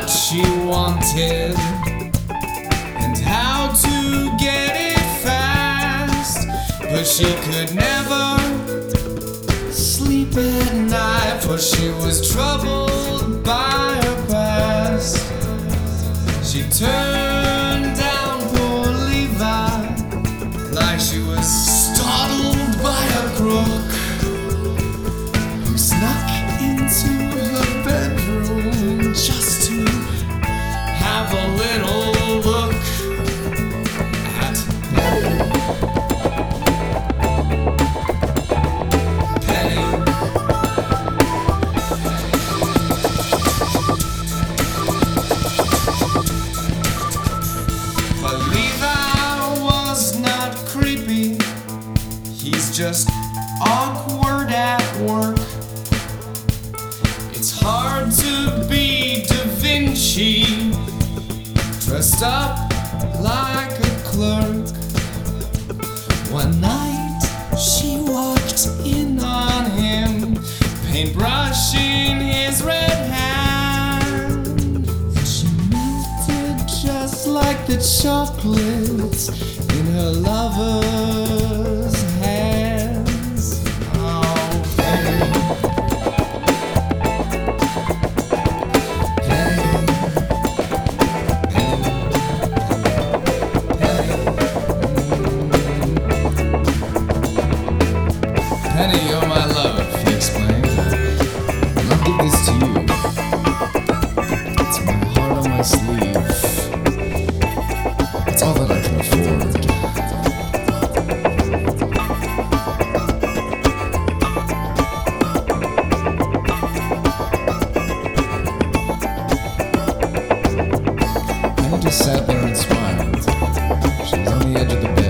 she wanted and how to get it fast, but she could never sleep at night, for she was troubled by her past. She turned down poor Levi like she was startled by a crook who snuck into her bedroom just to have a little look at Penny. But Levi was not creepy, he's just awkward at work. It's hard to be Da Vinci, dressed up like a clerk. One night she walked in on him, paintbrush in his red hand, and she melted just like the chocolates in her lover's hands. Oh, Penny. Penny, you're my love, he explained. I'll give this to you. It's my heart on my sleeve. It's all that I can afford. Penny just sat there and smiled. She was on the edge of the bed.